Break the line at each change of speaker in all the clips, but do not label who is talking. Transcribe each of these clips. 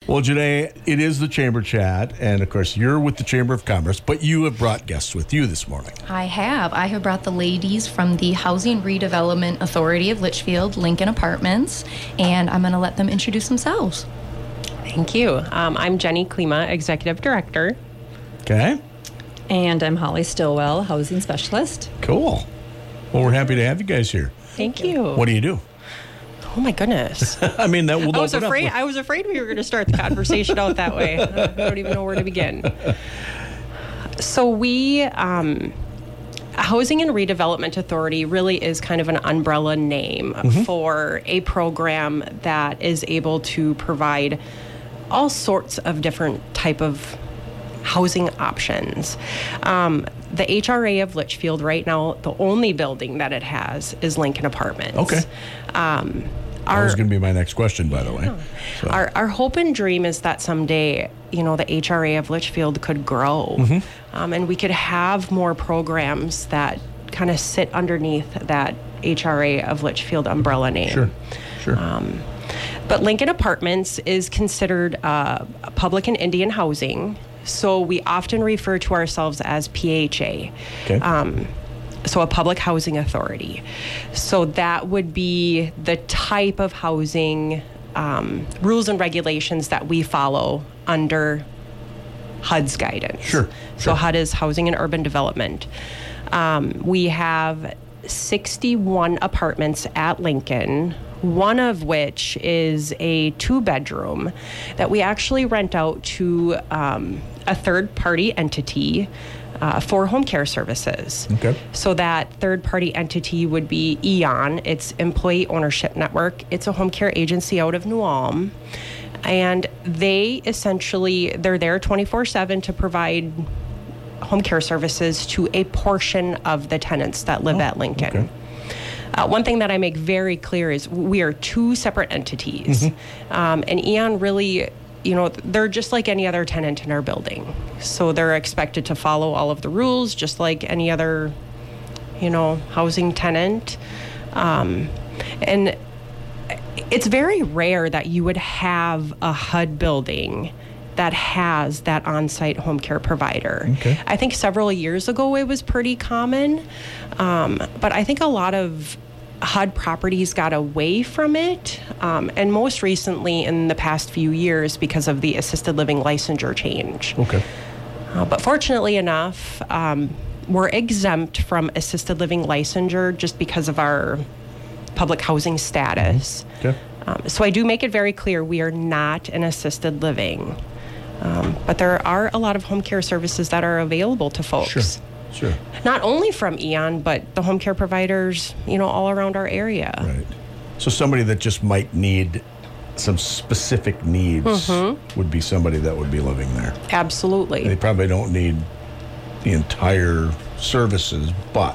Well, Janae, it is the Chamber Chat, and of course, you're with the Chamber of Commerce, but you have brought guests with you this morning.
I have brought the ladies from the Housing Redevelopment Authority of Litchfield, Lincoln Apartments, and I'm going to let them introduce themselves.
Thank you. I'm Jenny Klima, Executive Director.
Okay.
And I'm Holly Stillwell, Housing Specialist.
Cool. Well, we're happy to have you guys here.
Thank you.
What do you do?
Oh my goodness!
I mean, that will.
I was afraid we were going to start the conversation out that way. I don't even know where to begin. So we, Housing and Redevelopment Authority, really is kind of an umbrella name for a program that is able to provide all sorts of different type of housing options. The HRA of Litchfield right now, the only building that it has is Lincoln Apartments.
Okay. That was going to be my next question, by the way.
Yeah.
So.
Our hope and dream is that someday, the HRA of Litchfield could grow, and we could have more programs that kind of sit underneath that HRA of Litchfield umbrella name.
Sure.
But Lincoln Apartments is considered public and Indian housing, so we often refer to ourselves as PHA.
Okay.
So a public housing authority. So that would be the type of housing rules and regulations that we follow under HUD's guidance.
Sure.
So HUD is Housing and Urban Development. We have 61 apartments at Lincoln, one of which is a 2-bedroom that we actually rent out to a third-party entity for home care services.
Okay.
So that third-party entity would be EON. It's Employee Ownership Network. It's a home care agency out of New Ulm. And they're there 24/7 to provide home care services to a portion of the tenants that live at Lincoln.
Okay.
One thing that I make very clear is we are two separate entities. And EON really, they're just like any other tenant in our building. So they're expected to follow all of the rules, just like any other, housing tenant. And it's very rare that you would have a HUD building that has that on-site home care provider.
Okay.
I think several years ago it was pretty common, but I think a lot of HUD properties got away from it, and most recently in the past few years because of the assisted living licensure change.
Okay.
But fortunately enough, we're exempt from assisted living licensure just because of our public housing status.
Okay.
So I do make it very clear we are not an assisted living. But there are a lot of home care services that are available to folks.
Sure.
Not only from EON, but the home care providers, all around our area.
Right. So somebody that just might need some specific needs would be somebody that would be living there.
Absolutely.
They probably don't need the entire services, but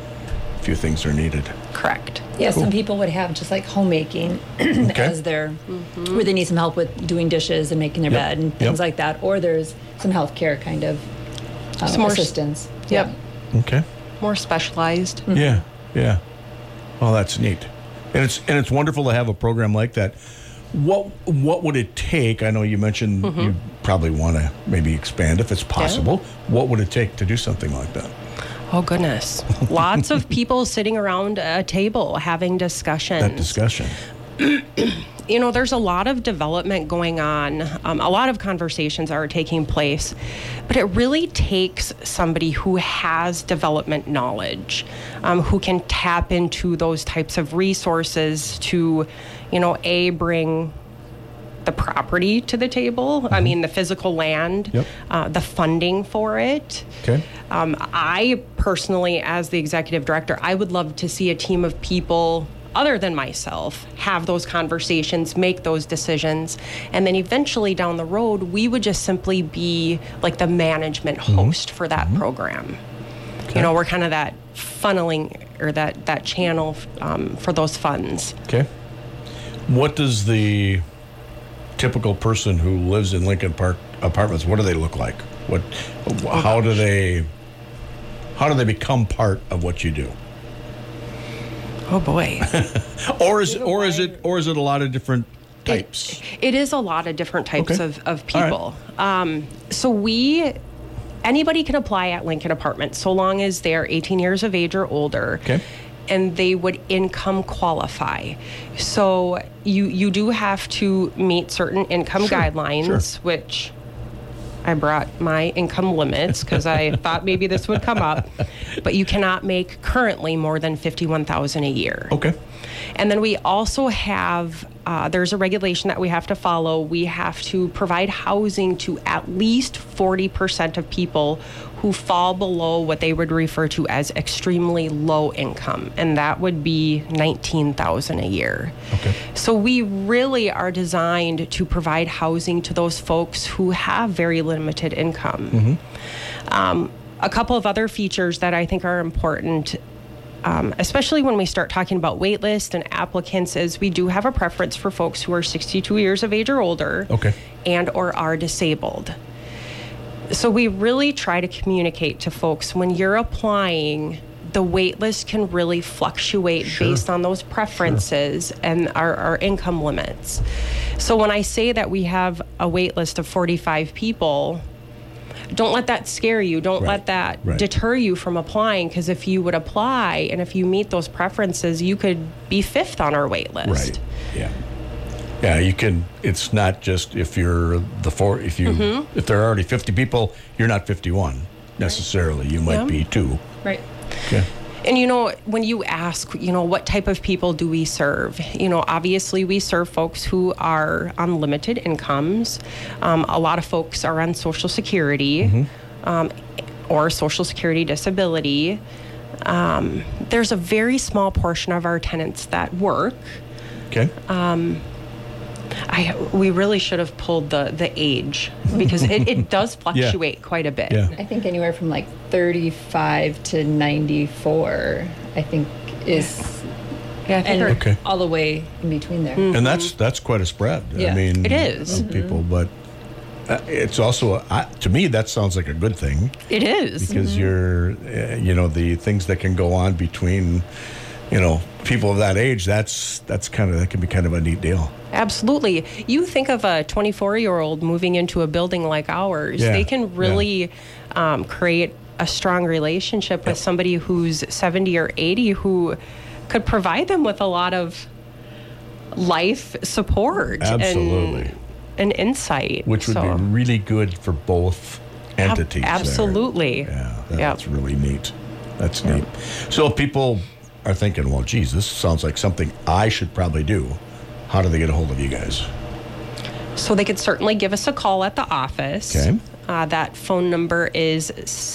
a few things are needed.
Correct.
Yeah, some people would have just like homemaking as their, where they need some help with doing dishes and making their bed and things like that. Or there's some healthcare kind of assistance.
Yep.
Okay.
More specialized.
Yeah. Well, that's neat, and it's wonderful to have a program like that. What would it take? I know you mentioned you probably want to maybe expand if it's possible. Yeah. What would it take to do something like that?
Oh, goodness. Lots of people sitting around a table having discussions.
That discussion.
There's a lot of development going on. A lot of conversations are taking place. But it really takes somebody who has development knowledge, who can tap into those types of resources to, bring the property to the table. I mean, the physical land, the funding for it.
Okay.
I personally, as the executive director, I would love to see a team of people other than myself have those conversations, make those decisions, and then eventually down the road, we would just simply be like the management host for that program. Okay. We're kind of that funneling or that channel for those funds.
Okay. What does the typical person who lives in Lincoln Park Apartments, what do they look like? How do they become part of what you do?
Oh boy.
or is it a lot of different types?
It is a lot of different types
Okay.
of people. So anybody can apply at Lincoln Apartments so long as they're 18 years of age or older.
Okay.
And they would income qualify. So you do have to meet certain income guidelines, which I brought my income limits because I thought maybe this would come up. But you cannot make currently more than $51,000 a year.
Okay.
And then we also have, there's a regulation that we have to follow. We have to provide housing to at least 40% of people who fall below what they would refer to as extremely low income. And that would be $19,000 a year.
Okay.
So we really are designed to provide housing to those folks who have very limited income. A couple of other features that I think are important, especially when we start talking about wait list and applicants, is we do have a preference for folks who are 62 years of age or older and or are disabled. So we really try to communicate to folks when you're applying, the wait list can really fluctuate based on those preferences and our income limits. So when I say that we have a wait list of 45 people, don't let that scare you. Don't let that deter you from applying, because if you would apply and if you meet those preferences, you could be fifth on our wait list.
Right. Yeah. Yeah, you can. It's not just if you're if there are already 50 people, you're not 51 necessarily. You might be 2.
Right.
Okay.
And, when you ask, what type of people do we serve? Obviously we serve folks who are on limited incomes. A lot of folks are on Social Security or Social Security disability. There's a very small portion of our tenants that work.
Okay.
We really should have pulled the age, because it does fluctuate quite a bit.
Yeah.
I think anywhere from like 35 to 94, I think is, and all the way in between there.
And that's quite a spread.
Yeah.
I mean,
it is.
of people, but it's also, to me, that sounds like a good thing.
It is.
Because you're, the things that can go on between, people of that age, that can be kind of a neat deal.
Absolutely. You think of a 24-year-old moving into a building like ours, they can really create a strong relationship with somebody who's 70 or 80 who could provide them with a lot of life support and insight.
Which would be really good for both entities.
Absolutely.
Yeah, that's really neat. That's neat. So if people are thinking, well, geez, this sounds like something I should probably do, how do they get a hold of you guys?
So they could certainly give us a call at the office.
Okay.
That phone number is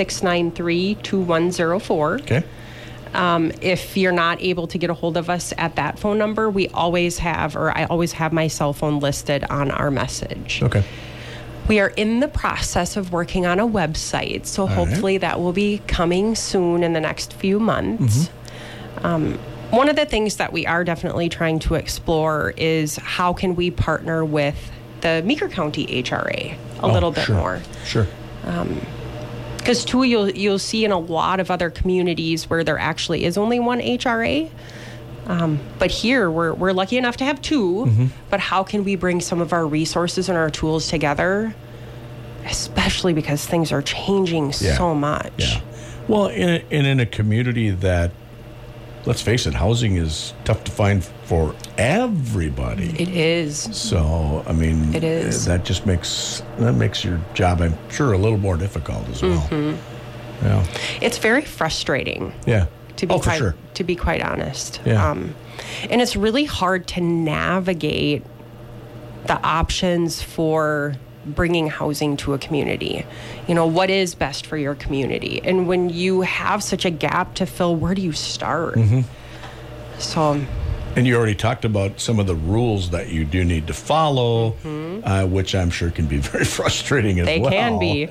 693-2104.
Okay.
If you're not able to get a hold of us at that phone number, I always have my cell phone listed on our message.
Okay.
We are in the process of working on a website, so hopefully that will be coming soon in the next few months. One of the things that we are definitely trying to explore is how can we partner with the Meeker County HRA a little bit more.
Sure.
Because too, you'll see in a lot of other communities where there actually is only one HRA. But here we're lucky enough to have 2. But how can we bring some of our resources and our tools together, especially because things are changing so much?
Yeah. Well, in a community that, let's face it, housing is tough to find for everybody.
It is.
So, I mean,
it is.
That just makes your job, I'm sure, a little more difficult as well. Yeah.
It's very frustrating.
Yeah.
To be quite honest.
Yeah.
And it's really hard to navigate the options for bringing housing to a community. What is best for your community? And when you have such a gap to fill, where do you start? So.
And you already talked about some of the rules that you do need to follow, which I'm sure can be very frustrating as well.
They can be.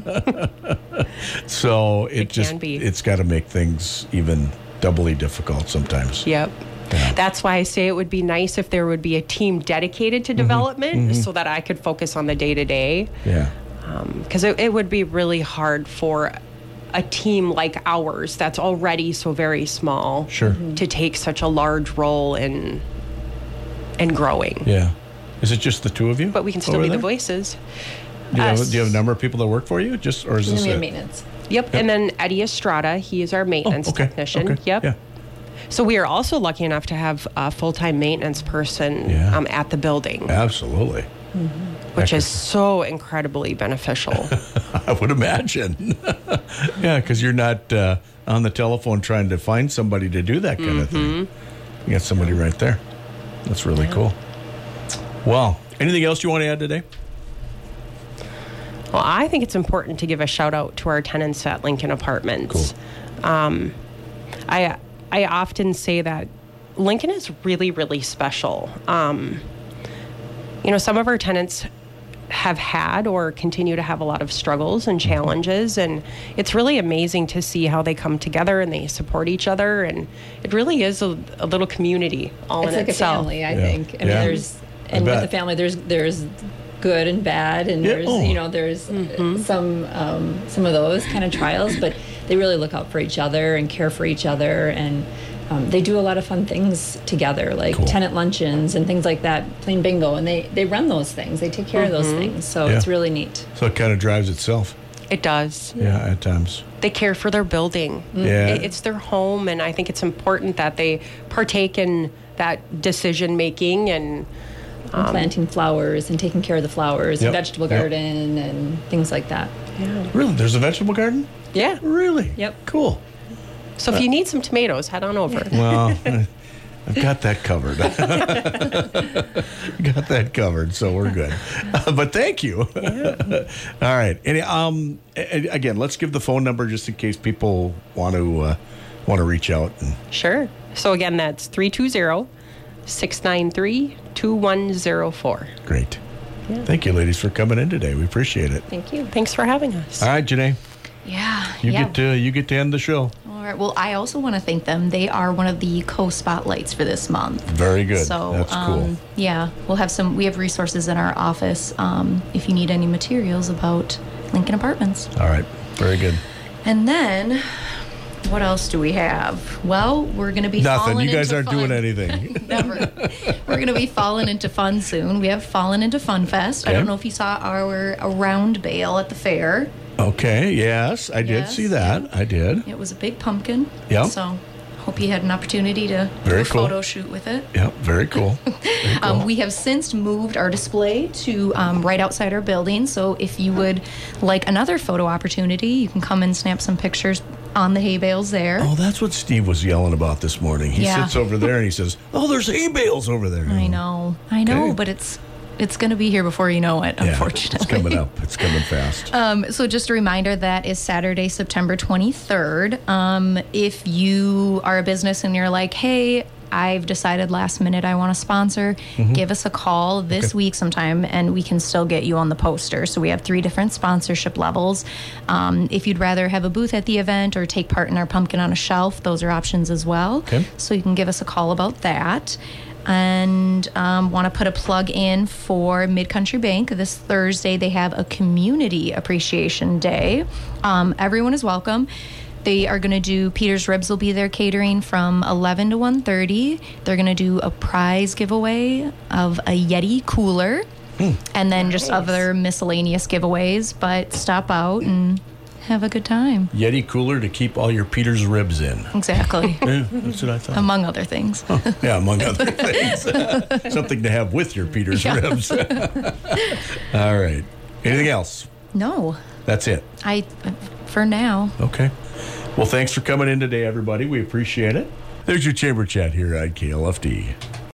So it's got to make things even doubly difficult sometimes.
Yep. Yeah. That's why I say it would be nice if there would be a team dedicated to development so that I could focus on the day-to-day.
Yeah.
Because it would be really hard for a team like ours that's already so very small
to
take such a large role in growing.
Yeah. Is it just the two of you?
But we can still
over
be the
there?
voices.
Do you have a number of people that work for you? Just or is
And
this
then we have
it?
maintenance.
Yep. And then Eddie Estrada, he is our maintenance
okay.
technician.
Okay.
Yep.
Yeah.
So we are also lucky enough to have a full-time maintenance person
Yeah.
at the building,
Absolutely.
which is so incredibly beneficial.
I would imagine. Yeah, because you're not on the telephone trying to find somebody to do that kind of thing. You got somebody right there. That's really cool. Well, anything else you want to add today?
Well, I think it's important to give a shout out to our tenants at Lincoln Apartments.
Cool.
I often say that Lincoln is really, really special. Some of our tenants have had or continue to have a lot of struggles and challenges, and it's really amazing to see how they come together and they support each other, and it really is a little community all
It's
in
like
itself.
a family, I think. I mean,
Yeah.
and with
bet.
the family, there's good and bad, and
Yeah.
there's
Oh.
there's some of those kind of trials, but they really look out for each other and care for each other, and they do a lot of fun things together, like
Cool.
tenant luncheons and things like that, playing bingo, and they run those things, they take care of those things, so
Yeah.
it's really neat.
So it kind of drives itself.
It does.
Yeah, at times.
They care for their building.
Yeah.
It's their home, and I think it's important that they partake in that decision making and
And planting flowers and taking care of the flowers,
Yep.
and vegetable
Yep.
garden and things like that.
Really? There's a vegetable garden?
yeah.
Really?
Yep.
Cool.
So if you need some tomatoes, head on over.
Well, I've got that covered. Got that covered, so we're good. But thank you. All right. And again, let's give the phone number just in case people want to reach out. And
Sure. So again, that's 320-693-2104.
great. Thank you, ladies, for coming in today. We appreciate it.
Thank you.
Thanks for having us.
All right, Janae,
Yeah.
you get to end the show.
All right. Well, I also want to thank them. They are one of the co-spotlights for this month.
Very good.
So
That's cool.
yeah, we have resources in our office if you need any materials about Lincoln Apartments.
All right. Very good.
And then, what else do we have? Well, we're going to be
Nothing.
falling
You guys
into
aren't doing
fun.
anything.
Never. We're going to be falling into fun soon. We have fallen into Fun Fest. I
Okay.
don't know if you saw our round bale at the fair.
Okay. Yes, I did
Yes,
see that. I did.
It was a big pumpkin.
Yep.
So, hope you had an opportunity to
Very
do a
cool.
photo shoot with it.
Yep. Very cool. Very cool.
We have since moved our display to right outside our building. So if you would like another photo opportunity, you can come and snap some pictures on the hay bales there.
Oh, that's what Steve was yelling about this morning. He
Yeah.
sits over there and he says, "Oh, there's hay bales over there."
I know,
Okay.
but it's going to be here before you know it,
Yeah,
unfortunately.
it's coming up. It's coming fast.
So just a reminder, that is Saturday, September 23rd. If you are a business and you're like, hey, I've decided last minute I want to sponsor, give us a call this week sometime and we can still get you on the poster. So we have 3 different sponsorship levels. If you'd rather have a booth at the event or take part in our pumpkin on a shelf, those are options as well.
Okay.
So you can give us a call about that. And want to put a plug in for Mid-Country Bank. This Thursday, they have a Community Appreciation Day. Everyone is welcome. They are going to do, Peter's Ribs will be there catering from 11 to 1:30. They're going to do a prize giveaway of a Yeti cooler and then just other miscellaneous giveaways. But stop out and have a good time.
Yeti cooler to keep all your Peter's ribs in.
Exactly.
Yeah, that's what I thought.
Among other things.
Yeah, among other things. Something to have with your Peter's
Yeah.
ribs. All right. Anything else?
No,
That's it.
for now.
Okay. Well, thanks for coming in today, everybody. We appreciate it. There's your Chamber Chat here at KLFD.